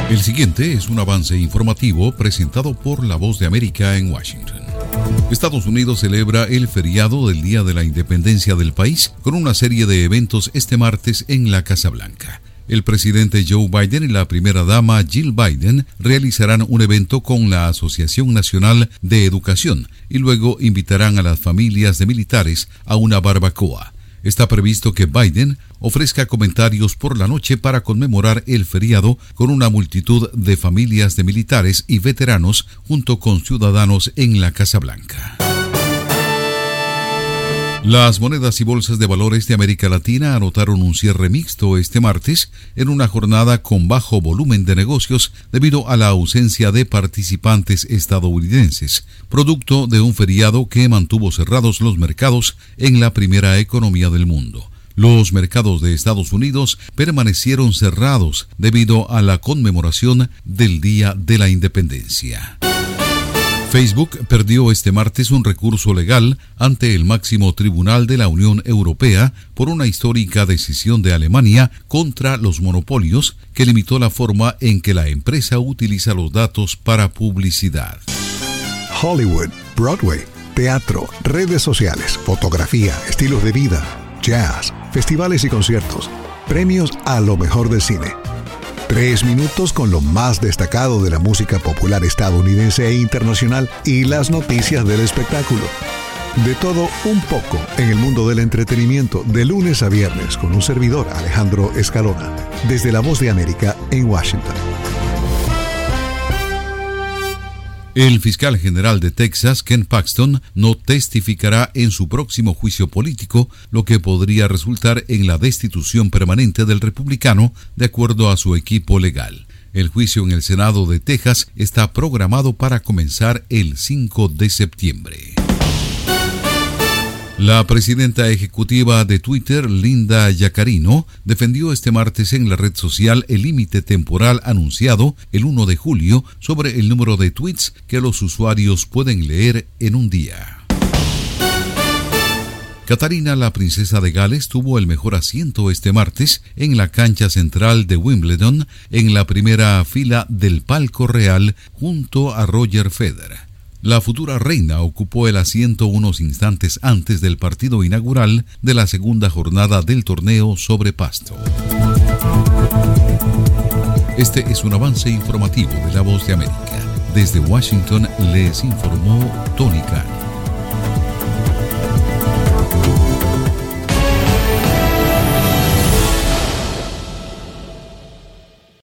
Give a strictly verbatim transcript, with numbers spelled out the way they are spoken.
El siguiente es un avance informativo presentado por La Voz de América en Washington. Estados Unidos celebra el feriado del Día de la Independencia del país con una serie de eventos este martes en la Casa Blanca. El presidente Joe Biden y la primera dama Jill Biden realizarán un evento con la Asociación Nacional de Educación y luego invitarán a las familias de militares a una barbacoa. Está previsto que Biden ofrezca comentarios por la noche para conmemorar el feriado con una multitud de familias de militares y veteranos junto con ciudadanos en la Casa Blanca. Las monedas y bolsas de valores de América Latina anotaron un cierre mixto este martes en una jornada con bajo volumen de negocios debido a la ausencia de participantes estadounidenses, producto de un feriado que mantuvo cerrados los mercados en la primera economía del mundo. Los mercados de Estados Unidos permanecieron cerrados debido a la conmemoración del Día de la Independencia. Facebook perdió este martes un recurso legal ante el máximo tribunal de la Unión Europea por una histórica decisión de Alemania contra los monopolios que limitó la forma en que la empresa utiliza los datos para publicidad. Hollywood, Broadway, teatro, redes sociales, fotografía, estilos de vida, jazz, festivales y conciertos, premios a lo mejor del cine. Tres minutos con lo más destacado de la música popular estadounidense e internacional y las noticias del espectáculo. De todo un poco en el mundo del entretenimiento de lunes a viernes con un servidor, Alejandro Escalona, desde La Voz de América en Washington. El fiscal general de Texas, Ken Paxton, no testificará en su próximo juicio político, lo que podría resultar en la destitución permanente del republicano, de acuerdo a su equipo legal. El juicio en el Senado de Texas está programado para comenzar el cinco de septiembre. La presidenta ejecutiva de Twitter, Linda Yaccarino, defendió este martes en la red social el límite temporal anunciado el primero de julio sobre el número de tweets que los usuarios pueden leer en un día. Catarina, la princesa de Gales, tuvo el mejor asiento este martes en la cancha central de Wimbledon, en la primera fila del palco real junto a Roger Federer. La futura reina ocupó el asiento unos instantes antes del partido inaugural de la segunda jornada del torneo sobre pasto. Este es un avance informativo de La Voz de América. Desde Washington les informó Tony Khan.